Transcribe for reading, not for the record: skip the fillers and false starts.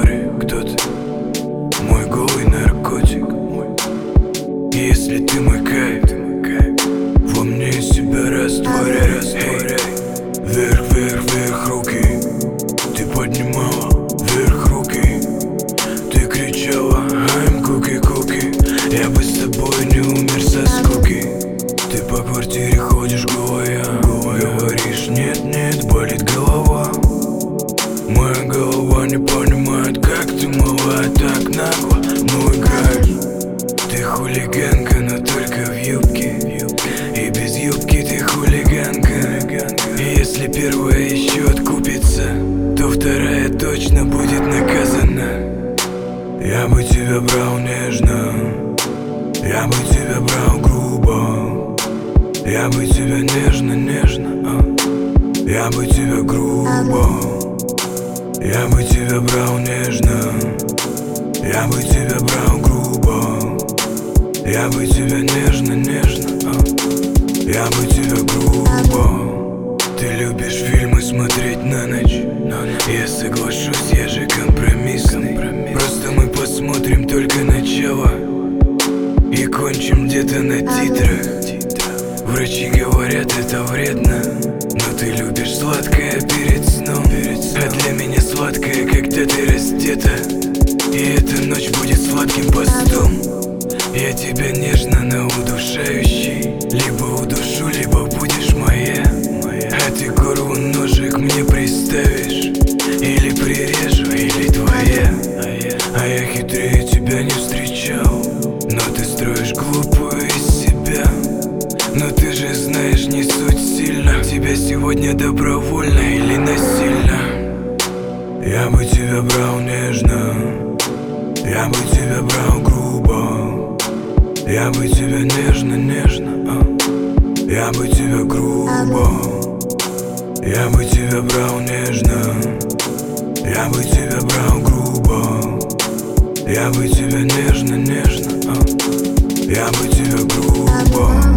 растворе. Кто ты? Мой голый наркотик. Если ты мой кайф, во мне из себя растворяй. Вверх, вверх, вверх руки. Ты поднимала вверх руки. Ты кричала I'm куки, куки. Я бы с тобой не умер со скуки. Ты по квартире ходишь голая. Говоришь нет, нет, болит голова. Моя голова не понимает, как ты мала так нагло. Ну и кайф. Ты хулиганка, но только в юбке. И без юбки ты хулиганка. И если первая еще откупится, то вторая точно будет наказана. Я бы тебя брал нежно, я бы тебя брал грубо. Я бы тебя нежно, нежно, я бы тебя грубо. Я бы тебя брал нежно, я бы тебя брал грубо. Я бы тебя нежно, нежно, я бы тебя грубо. Ты любишь фильмы смотреть на ночь. Я соглашусь, я же компромиссный. Просто мы посмотрим только начало и кончим где-то на титрах. Врачи говорят, это вредно, но ты любишь сладкое перед сном. А для меня сладкое, когда ты раздета, и эта ночь будет сладким постом. Я тебя нежно, но удушающий. Либо удушу, либо будешь моя. А ты горлу ножик мне приставишь. Или прирежу, или твоя. А я хитрее тебя не встречал. Но ты строишь глупую из себя. Но ты же знаешь, не суть сильно. Тебя сегодня добровольно или насильно. Я бы тебя брал нежно, я бы тебя брал грубо. Я бы тебя нежно, нежно, я бы тебя грубо. Я бы тебя брал нежно, я бы тебя брал грубо. Я бы тебя нежно, нежно, я бы тебя грубо.